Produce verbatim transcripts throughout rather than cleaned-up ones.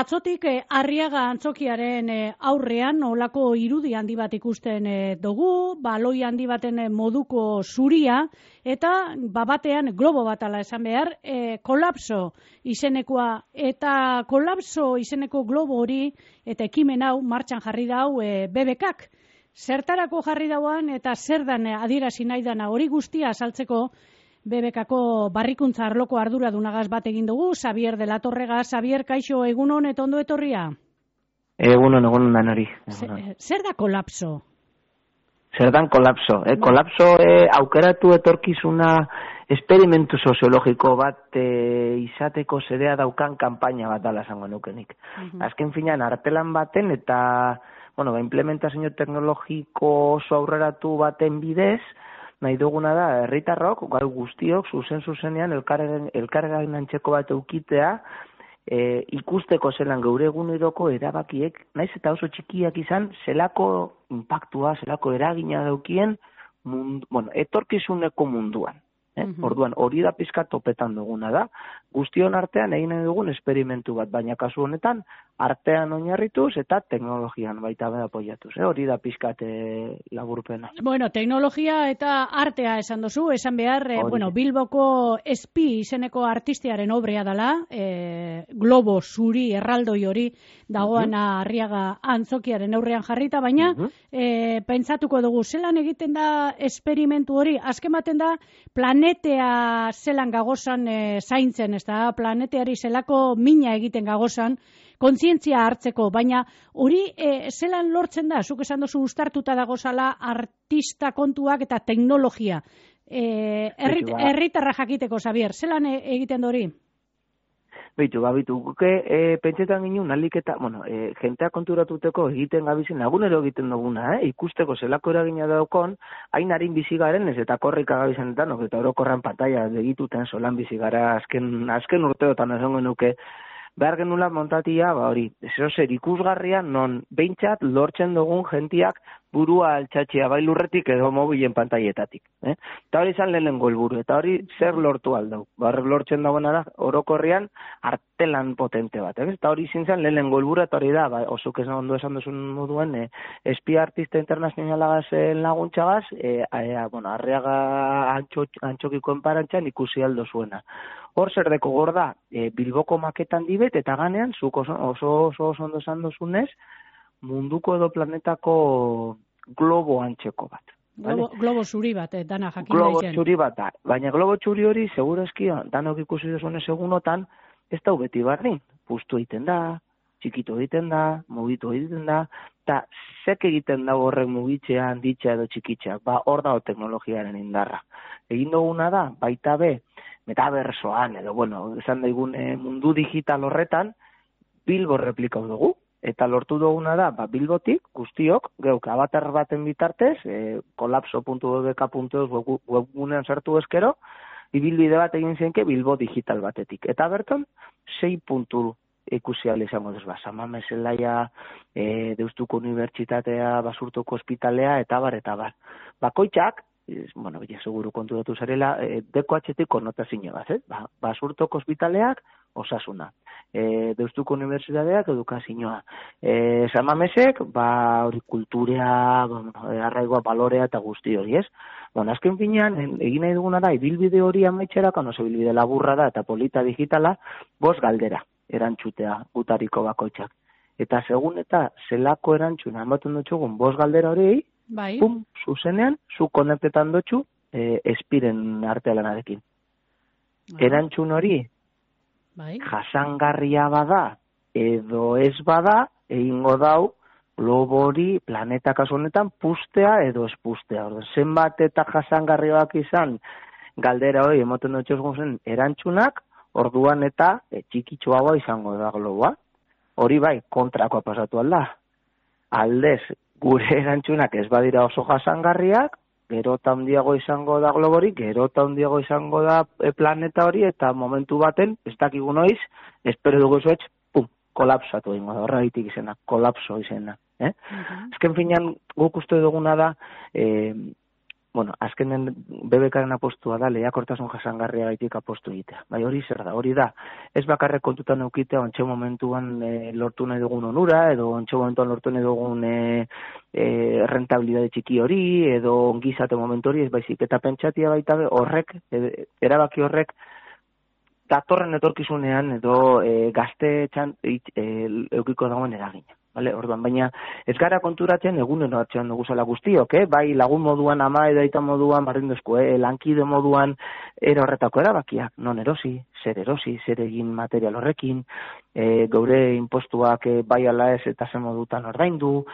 atzotik eh, Arriaga antzokiaren eh, aurrean olako irudi handi bat ikusten eh, dugu, baloi handi baten eh, moduko zuria, eta babatean globo bat ala esan behar, eh, kolapso izenekoa, eta kolapso izeneko globo hori, eta ekimen hau, martxan jarri dau eh, B B Kak. Zertarako jarri dauan eta zer dan adierazi nahi dana hori guztia azaltzeko B B Kako barrikuntza arloko arduradunagaz bat egin dugu, Xabier de la Torrega. Xabier, kaixo, egunon eta ondo etorria? Egunon, egunon danori. Zer da kolapso? Zer dan kolapso? Eh? Ba. Kolapso eh, aukeratu etorkizuna esperimentu soziologiko bat eh, izateko zedea daukan kanpaina bat dala esango nukenik. Uh-huh. Azken finean, artelan baten eta bueno, ba, implementazio teknologiko oso aurreratu baten bidez, nahi duguna da, herritarrok, gau guztiok, zuzen zuzenean, elkarregain antxeko bat eukitea, e, ikusteko zelan geure eguneroko erabakiek, naiz eta oso txikiak izan, zelako impactua, zelako eragina daukien, mundu, bueno, etorkizuneko munduan. Eh? Uh-huh. Orduan, hori da pizka topetan duguna da. Guztion artean egin nahi dugun esperimentu bat, baina kasu honetan artean oinarrituz eta teknologian baita beda apoiatuz. Eh? Hori da pizkat eh, laburpena. Bueno, teknologia eta artea esan duzu, esan behar, eh, bueno, Bilboko Espi izeneko artistearen obrea dela, eh, globo zuri erraldoi hori dagoana uh-huh. Arriaga antzokiaren aurrean jarrita, baina uh-huh. eh, pentsatuko dugu, zelan egiten da esperimentu hori, azken baten da planetea zelan gagozan e, zaintzen, ez da, planeteari zelako mina egiten gagozan, kontzientzia hartzeko, baina hori e, zelan lortzen da, zuk esan dozu ustartuta dagozala artista kontuak eta teknologia. E, herritarra jakiteko, Xabier, zelan e, egiten da hori? Beitu, ba, bitu, guke, e, pentsetan ginen, nalik eta, bueno, e, jentea konturatuteko egiten gabizen, lagunero egiten duguna, eh? Ikusteko zelako eragina daukon, hain harin bizigaren ez eta korrika gabizenetan, eta orokorran pantalla egituten solan bizigara azken, azken urteotan esango nuke, behar genula montatia, ba hori, zero zer ikusgarria, non behintzat lortzen dugun jentiak burua altxatxea bai lurretik edo mobilen pantaietatik. Eh? Eta hori izan lehenengo helburu, eta hori zer lortu aldau. Bar lortzen dagoena da, orokorrian artelan potente bat. Eh? Eta hori izin zen lehenengo helburu, eta hori da, ba, osuk esan ondo esan duzun moduen, eh, espia artista internazionalagaz laguntzagaz, eh, eh, bueno, Arriaga antxo, antxokikoen parantxan ikusi aldo zuena. Hor zer deko gorda, e, Bilboko maketan dibet, eta ganean, zuk oso oso, oso, oso ondo esan duzunez, munduko edo planetako globo antxeko bat. Globo, vale? Globo zuri bat, eh, dana jakin globo daizen. Zuri bat da, baina globo zuri hori, seguro eski, danok ikusi duzunez egunotan, ez da beti bardin. Pustu egiten da, txikitu egiten da, mugitu egiten da, eta zek egiten da horrek mugitzea, handitzea edo txikitzea, ba hor dago teknologiaren indarra. Egin duguna da, baita be, metaversoan, edo, bueno, esan daigun e, mundu digital horretan, Bilbo replikau dugu, eta lortu duguna da, ba, Bilbotik, guztiok, geuk, avatar baten bitartez, e, kolapso puntu b b k puntu e u webgunean sartu eskero, ibilbide bat egin zenke Bilbo digital batetik. Eta berton, sei puntu ikusial izango duz, ba, Samame Zelaia, e, Deustuko Unibertsitatea, Basurtoko Ospitalea, eta bar, eta bar. Bakoitzak, bueno, bila seguru kontu datu zarela, e, deko atxetik konnotazio bat, eh? Ba, Basurtoko Ospitaleak, osasuna. E, Deustuko Unibertsitateak edukazioa. E, Samamesek, ba, hori kulturea, bueno, arraigoa, balorea eta guzti hori, ez? Bueno, azken finean, egin nahi duguna da, ibilbide hori amaitxera, kano ibilbide laburra da eta polita digitala, bost galdera erantzutea gutariko bakoitzak. Eta segun eta zelako erantzuna ematen dutxugun bost galdera hori, bai. Pum, zuzenean, zu konektetan dutxu, e, espiren artelanarekin. Ah. Erantzun hori, bai. Jasangarria bada, edo ez bada, egingo dau, globo hori planeta kasu honetan pustea edo ez pustea. Orduan, zenbat eta jasangarriak izan galdera hori emoten dutxu zen erantzunak, orduan eta e, txikitxoagoa izango da globoa. Hori bai, kontrakoa pasatu alda. Aldez, gure erantzunak ez badira oso jasangarriak, gero eta handiago izango da globorik, gero eta handiago izango da planeta hori, eta momentu baten, ez dakigu noiz, espero dugu zuetx, pum, kolapsatu egingo da, horregitik izena, kolapso izena. Eh? Uh-huh. Ezken finean guk uste duguna da, eh, bueno, azkenen B B Karen apostua da, lehiakortasun jasangarria gaitik apostu egitea. Bai, hori zer da, hori da. Ez bakarrek kontutan eukitea, ontxe momentuan e, lortu nahi dugun onura, edo ontxe momentuan lortu nahi dugun e, e, rentabilidade txiki hori, edo ongizate momentu hori, ez baizik, eta pentsatia baita horrek, e, erabaki horrek, datorren etorkizunean edo e, gazte txan e, eukiko dagoen eragina. Vale, orduan, baina ez gara konturatzen egunero hartzean dugu zela guztiok, eh? Bai lagun moduan, ama edo aita moduan, barrinduzko, eh? lankide moduan, era horretako erabakiak, non erosi, zer erosi, zer egin material horrekin, e, geure impostuak e, bai ala ez eta zen modutan ordaindu,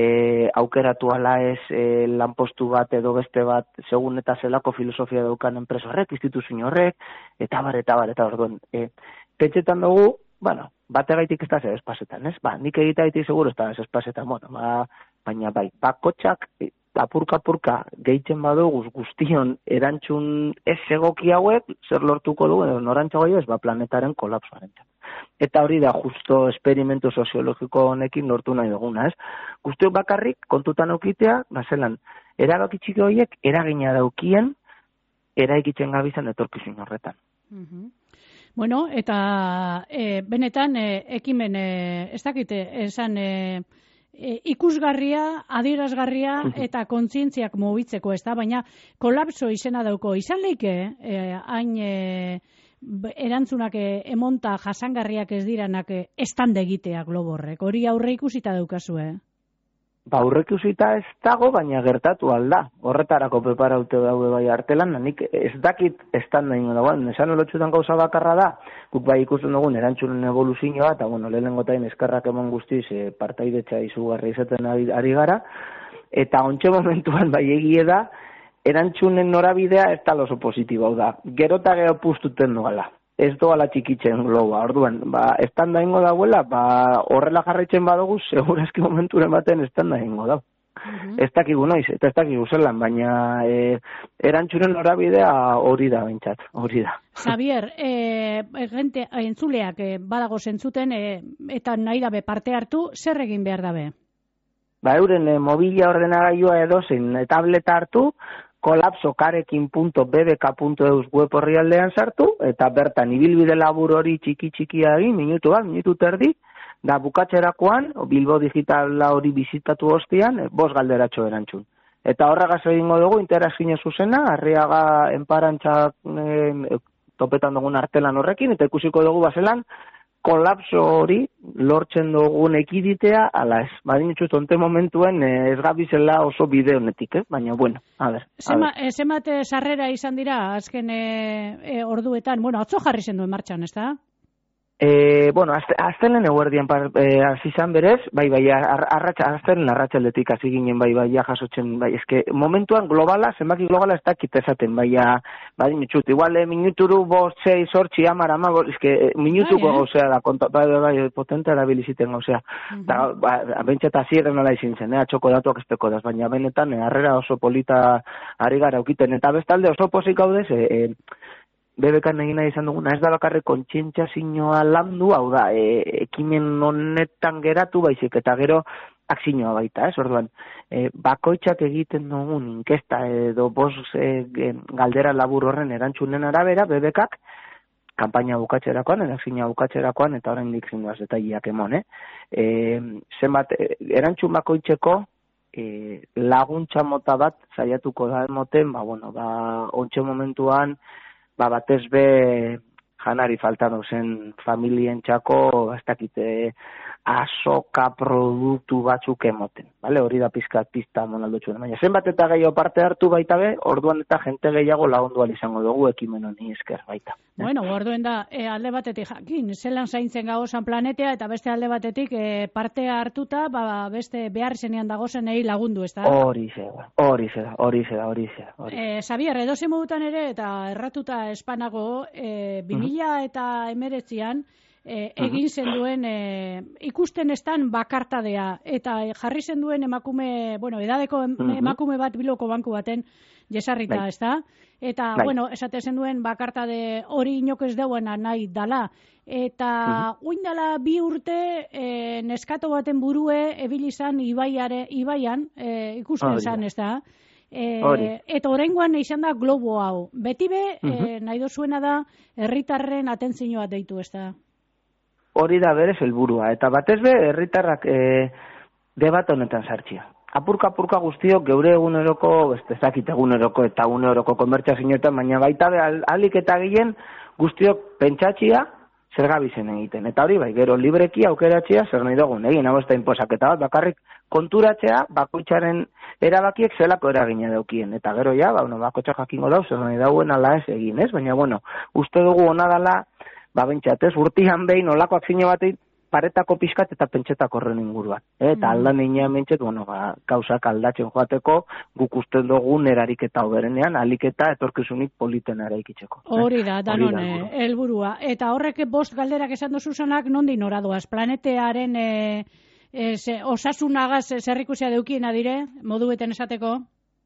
e, aukeratu ala ez e, lanpostu bat edo beste bat, segun eta zelako filosofia daukan enpresa horrek, instituzio horrek, eta bar, eta bar, eta orduan, e, pentsetan dugu, bueno, bategaitik ez da zer espasetan, ez? Ba, nik egitaitik seguro ez da ez espasetan, bueno, ba, baina bai, bakotxak, apurka-apurka gehitzen baduguz guztion erantzun ez egoki hauek, zer lortuko du, edo norantzago ez, ba, planetaren kolapsoaren. Eta hori da justo esperimentu soziologiko honekin lortu nahi duguna, ez? Guztiok bakarrik, kontutan aukitea, ba, zelan, erabaki txiki horiek eragina daukien, eraikitzen gabizan etorkizun horretan. Mhm. Bueno, eta e, benetan e, ekimen, e, ez dakite, esan e, e, ikusgarria, adierazgarria eta kontzientziak mugitzeko, ez da, baina kolapso izena dauko. Izan leike, e, hain e, erantzunak e, emonta jasangarriak ez diranak e, estande egitea globorrek. Hori aurre ikusita daukazue. Ba, aurrek ikusita ez dago, baina gertatu alda. Horretarako preparaute daude bai artelan, nik ez dakit estanda ingo dagoen. Esan olotxutan gauza bakarra da, guk bai ikusten dugun erantzunen evoluzioa, eta bueno, lehenengotain eskerrak emon guztiz e, partaidetza izugarri izaten ari, ari gara, eta ontxe momentuan bai egie da, erantzunen norabidea ez tal oso positibo da. Gerota gero puztuten duela. Ez doala txikitzen globa, orduan, ba, estanda ingo dauela, ba, horrela jarraitzen badugu, segurazki momenturen baten estanda ingo dau. Uh-huh. Ez dakigu noiz, eta ez dakigu zelan, baina e, erantzunen norabidea hori da, bintzat, hori da. Xavier, e, gente, entzuleak e, badago zentzuten, e, eta nahi dabe parte hartu, zer egin behar dabe? Ba, euren e, mobila ordenagailua edozein, e, tableta hartu, kolapsokarekin punto b b k punto e u web orrialdean sartu, eta bertan ibilbide labur hori txiki-txikia egin, minutu bat, minutu terdi, da bukatzerakoan, Bilbo digitala hori bizitatu ostian, bos galderatxo erantzun. Eta horregaz egingo dugu, interazkine zuzena, Arriaga enparantza e, topetan dugun artelan horrekin, eta ikusiko dugu bazelan, kolapso hori lortzen dugun ekiditea, ala ez. Badin itxut, onte momentuen ez gabizela oso bide honetik, eh? Baina, bueno, a ber. Zemat sarrera izan dira, azken e, e, orduetan, bueno, atzo jarri zen duen martxan, ez da? E, bueno, aztenen eguerdian e, azizan berez, bai, bai, aztenen arratxaldetik hasi ginen, bai, bai, jasotzen, bai, eske, momentuan globala, zenbaki globala ez dakit ezaten, bai, bai, mitxut, igual, e, minuturu, bost, sei, sortzi, amar, ama, eske, minutuko bai, gauzea da, konta, bai, bai, bai, potente erabiliziten gauzea, uh-huh. Da, ba, bentseta ziren nola izin zen, eh, atxoko datuak esteko daz, baina benetan, e, harrera oso polita ari gara ukiten, eta bestalde oso pozik gaudez, e, e, B B K egin nahi izan duguna, ez da bakarrik kontzientzazioa landu, hau da, e, ekimen honetan geratu baizik, eta gero akzioa baita, ez, orduan, e, bakoitzak egiten dugun inkesta edo bos e, galdera labur horren erantzunen arabera, B B Kak, kanpaina bukatzerakoan, erakzioa bukatzerakoan, eta oraindik zinduaz detaileak emon, eh? E, zenbat, erantzun bakoitzeko, e, laguntza mota bat saiatuko da emoten, ba, bueno, ba, ontxe momentuan, ba, batez be janari falta dozen familien txako, ez dakite, azoka produktu batzuk emoten, vale? Hori da pizkat pizta monaldo txuen. Baina zenbat eta gehiago parte hartu baita be, orduan eta jente gehiago lagundu izango dugu ekimen honi esker baita. Bueno, orduen da, e, alde batetik jakin, zelan zaintzen gagozan planetea, eta beste alde batetik e, parte hartuta, ba, beste behar zenean dagozen egi lagundu, ez da? Hori zera, hori zera, hori zera, hori zera. E, Xavier, edoze modutan ere, eta erratuta espanago, e, bi mila eta emeretzian, E, egin zen duen e, ikusten estan bakartadea eta e, jarri zen duen emakume, bueno, edadeko em, uh-huh. emakume bat Bilboko banku baten jesarrita, ez da? Eta, Bai. bueno, esate zen duen bakartade hori inok ez dauena nahi dala. Eta uh-huh. oindala bi urte e, neskato baten burue ebil izan ibaiare, ibaian e, ikusten oh, zan, ez da? E, eta oraingoan izan da globo hau. Beti be, e, nahi dozuena da, herritarren atentzioa deitu, ez da? Hori da berez helburua. Eta batez be, herritarrak e, debat honetan sartzia. Apurka-apurka guztiok geure eguneroko, ez ezakit eguneroko eta eguneroko konbertsazioetan, baina baita be, alik eta gehien guztiok pentsatxia, zer gabizen egiten. Eta hori bai, gero libreki aukeratzea zer nahi dugun. Egin hau ez da inposaketa bat, bakarrik konturatzea bakoitzaren erabakiek zelako eragina daukien. Eta gero ja, ba, bueno, bakoitza jakingo dau, zer nahi dauen ala ez egin, ez? Baina, bueno, uste dugu ona dala, ba, bentsat, ez? Urtian behin olako akzio bateit, paretako pixkat eta pentsetako horren inguruan. Eta aldan einean bentset, bueno, ba, gauzak aldatzen joateko, guk uste dugu nerarik eta oberenean, alik eta etorkizunik politen eraikitzeko. Hori da, danon, helburua. Eta horrek bost galderak esan dozu zanak, nondi noradoaz? Planetearen e, e, ze, osasunagaz zerrikusia deukiena dire, modu beten esateko?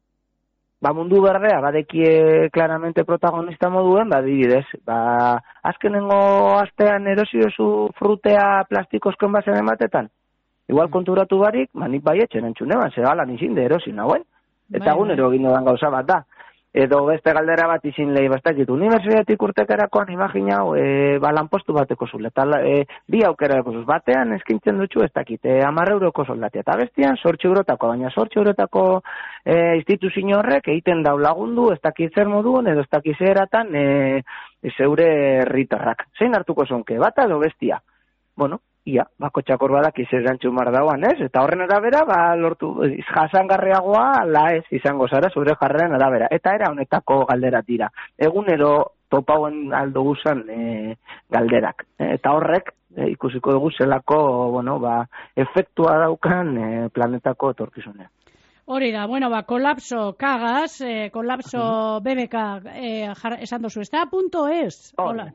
Ba, mundu berdea, badekie claramente protagonista moduen, ba, dibidez, ba, azkenengo astean erosiozu frutea plastikozkoen bazen ematetan. Igual konturatu barik, manik baietxen entzuneban, zegalan izin de erosi nagoen. Eta egunero egin dodan gauza bat da. Edo beste galdera bat izin lehi bastakit, unibertsitatik urtekerakoan imaginau, e, ba, lanpostu bateko zule, eta e, bi aukera deko batean eskintzen dutxu ez dakit, e, amar euroko soldatia, eta bestian sortxu eurotako, baina sortxu eurotako e, instituzio horrek egiten dau lagundu, ez dakit zer moduen, edo ez dakit zeratan e, zeure herritarrak. Zein hartuko zonke, bata edo bestia? Bueno, ia, bako txakor badak izerantxu mardauan, ez? Eta horren arabera, ba, lortu, jasangarriagoa, la ez, izango zara, zure jarrean arabera. Eta era honetako galderat dira. Egunero topauen aldo guzan e, galderak. E, eta horrek, e, ikusiko dugu zelako, bueno, ba, efektua daukan e, planetako etorkizunean. Hori da, bueno, ba, kolapso kagaz, eh, kolapso B B K eh, esan dozu, ez da? Punto ez.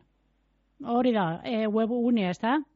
Hori da, eh, webgunea, ez da?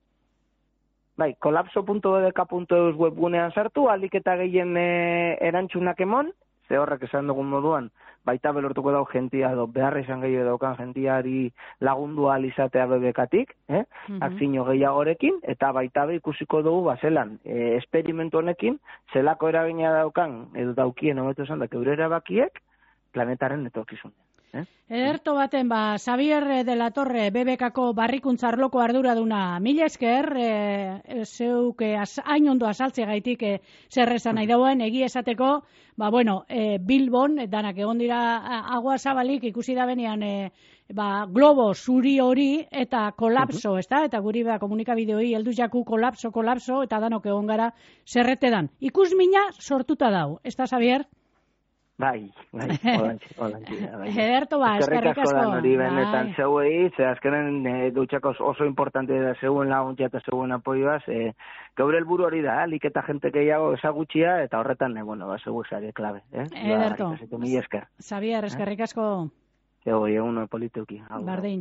Bai, kolapso punto b b k punto e u webgunean sartu, alik eta gehien e, erantzunak emon, ze horrek esan dugun moduan, baita belortuko dau jentia, edo behar izan gehiago daukan jentiari lagundu alizatea B B K-tik, eh? Mm -hmm. Akzio gehiagorekin, eta baita be ikusiko dugu, bazelan, e, esperimentu honekin, zelako eragina daukan, edo daukien, hobeto esan da, keure erabakiek, planetaren etorkizun. Eh? Ederto baten, ba, Xabier de la Torre, B B K-ko barrikuntza arloko arduraduna, mila esker, e, zeuk e, hain ondo azaltze gaitik e, zer esan nahi dauen, egi esateko, ba, bueno, e, Bilbon, danak egon dira agua zabalik, ikusi da benean, e, ba, globo zuri hori, eta kolapso, uh -huh. ez da? Eta guri ba, komunikabideoi, heldu jaku kolapso, kolapso, eta danok egon gara zerrete dan. Ikus mina sortuta dau, ez da, Xabier? Bai, bai, holantxe, holantxe. Bai. Ederto ba, eskerrik asko. Da nori benetan zeuei, ze azkenen e, dutxako oso importante da zeuen laguntza eta zeuen apoioaz, e, gaur helburu hori da, alik eta jente gehiago ezagutxia, eta horretan, e, bueno, ba, zeu esare klabe. Eh? Ederto. Ba, esker. Xabier, eskerrik asko. Zeu, egun politeuki. Bardin.